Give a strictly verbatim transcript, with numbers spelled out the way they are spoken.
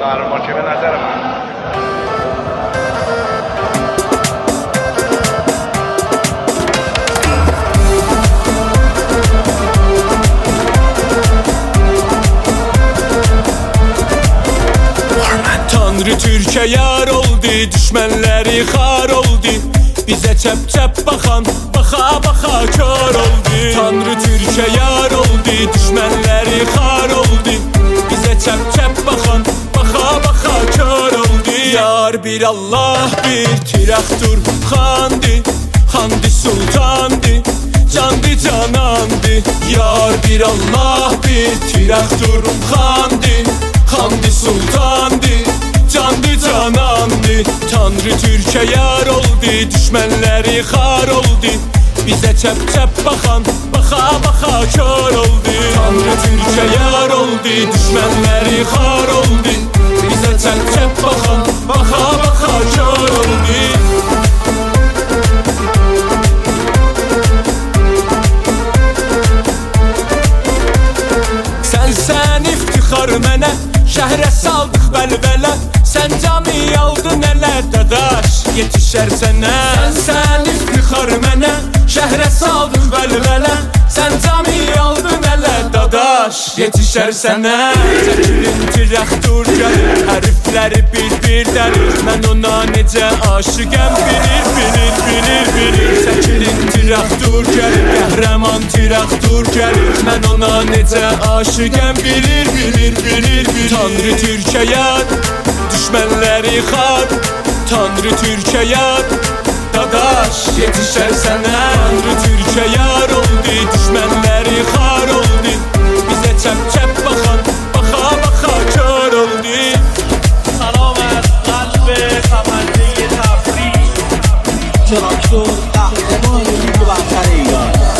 Makine nəzərə var. Tanrı Türkiye yar oldu, düşmanları xar oldu. Bize çep çep bakan, baka baka kör oldu. Tanrı Türkiye yar oldu, düşmanları xar oldu. Bize çep çep bakan, baka baka kör oldu. Yar bir Allah bir tiraktur xandı, xandı sultandı, candı canandı. Yar bir Allah bir tiraktur xandı, xandı sultandı, candı canandı. Tanrı Türkiye yar oldu, düşmanları xar oldu. Bize çep çep bakan, baka baka kör oldu. Tanrı Türkiye yar oldu, düşmanları xar oldu. Bize çep çep bakan, baka baka kör oldu. Sen sen iftixar mənə, şəhrə saldıq bəlbələ. Sen cami aldın elə dadaş, yetişər sənə. Sen sen iftixar mənə, şəhrə saldıq bəlbələ. Sen cami aldın elə dadaş, yetişər sənə. Çəkilin tiraktur gəlir, hərfləri bir-bir dəlir. Mən ona necə aşıqəm bilir, bilir, bilir, bilir. Çəkilin tiraktur gəlir, qəhrəman tiraktur gəlir. Mən ona necə aşıqəm bilir, bilir, bilir, bilir. Tanrı Türkiye yar, düşmanları xar. Tanrı Türkiye yar, dadaş yetişər sənə. Tanrı Türkiye yar oldu, düşmanları xar oldu. Bize çep çep bakan, baka baka kör oldu. سلام از قلب خبرنگار تبریز. تراکتور قهرمان لیگ برتر ایران.